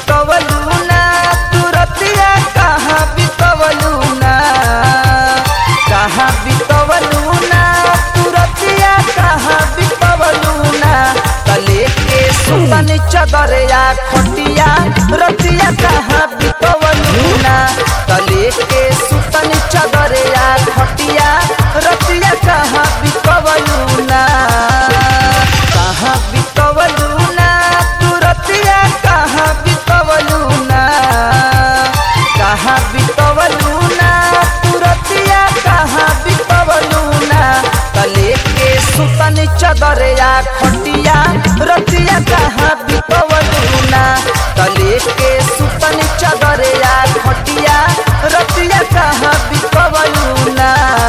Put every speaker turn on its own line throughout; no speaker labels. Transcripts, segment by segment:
बितवलू ना तू रतिया कहाँ बितवलू ना कहाँ बितवलू ना तू रतिया कहाँ बितवलू ना तले के सुतन चदरिया खटिया रतिया कहाँ बितवलू ना तले के सुतन चदरिया खटिया रतिया कहाँ बितवलू ना कहाँ बितवलू ना तू रतिया कहाँ बितवलू ना कहाँ बितवलू ना तू रतिया कहाँ बितवलू ना तले के सुतन चदरिया खटिया रतिया कहाँ बितवलू ना तले के सुतन चदरिया खटिया रतिया कहाँ बितवलू ना।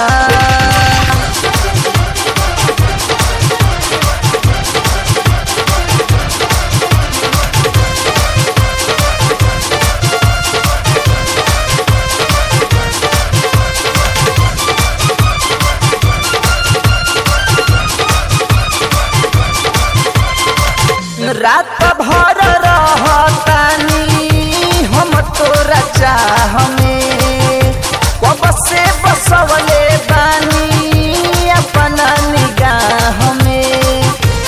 रात भर रहतानी हम तोरा चाह में कब से बसवले बानी अपना निगाह में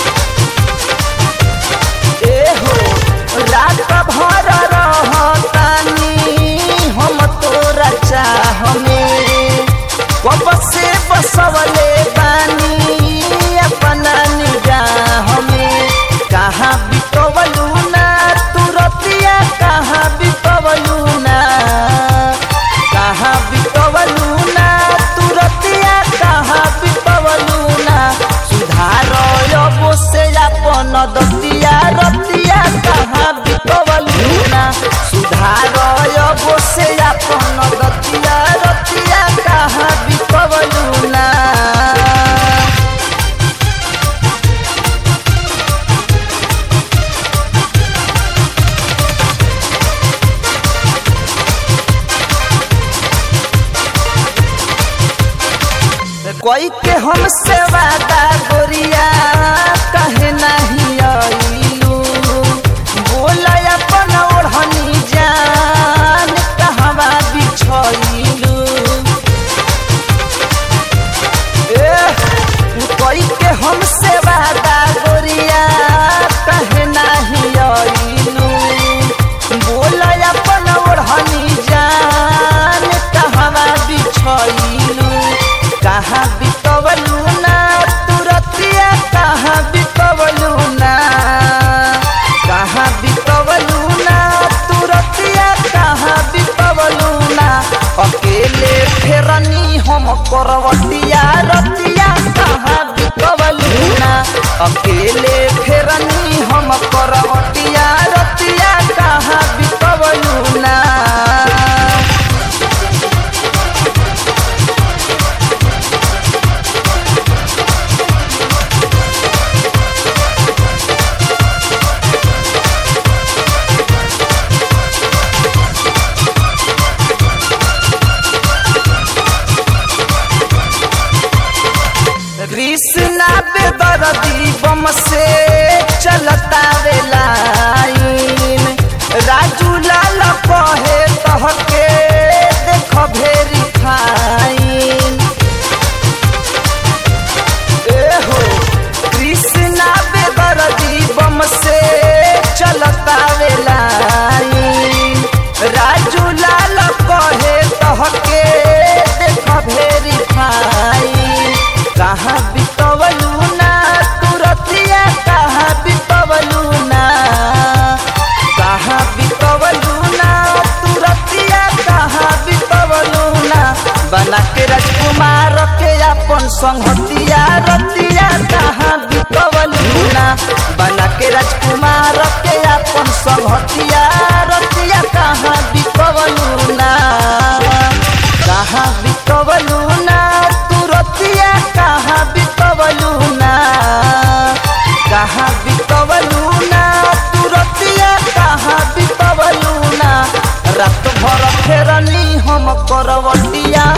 ए हो रात भर रहतानी हम तोरा चाह में कब से बसवले बानी अपना निगाह में कहाँ बितवलू ना तू रतिया कहाँ बितवलू ना कहाँ बितवलू ना तू रतिया कहाँ बितवलू ना सुधार अबो से अपन दतिया रतिया कहाँ बितवलू ना सुधार अबो से अपन दतिया रतिया कहाँ बितवलू ना। कोई के हमसे वादा गोरिया कहे नहीं आइलू बोला अपन ओढ़नी जान कहवा बिछइलू कोई के हमसे वादा गोरिया कहे नहीं आइलू बोला अपन ओढ़नी जान कहवा बिछइलू कहाँ बितवलू ना तू रतिया कहाँ बितवलू ना कहाँ बितवलू ना तू रतिया कहाँ बितवलू ना अकेले फेरनी हम करवटिया रतिया कहाँ बितवलू ना अकेले फेरनी हम करवटिया रतिया कहाँ बितवलू ना। कृष्णा बेदर्दी बम से चलता रे लाइन राजू लाल कहे तहके देख भेरी खाइन ए हो कृष्णा बेदर्दी बम से चलता रे लाइन राजू लाल कहे तहके देख भेरी खाइन कहाँ बितवलू ना तू रतिया कहाँ बितवलू ना कहाँ बितवलू ना तू रतिया कहाँ बितवलू ना बना के राजकुमार के अपन संगतिया रतिया कहाँ बितवलू ना बना के राजकुमार के अपन संगतिया रतिया कहाँ बितवलू ना कहाँ बितवलू ना तू रतिया कहाँ बितवलू ना कहाँ बितवलू ना तू रतिया कहाँ बितवलू ना रात भर फेरनी हम करवटिया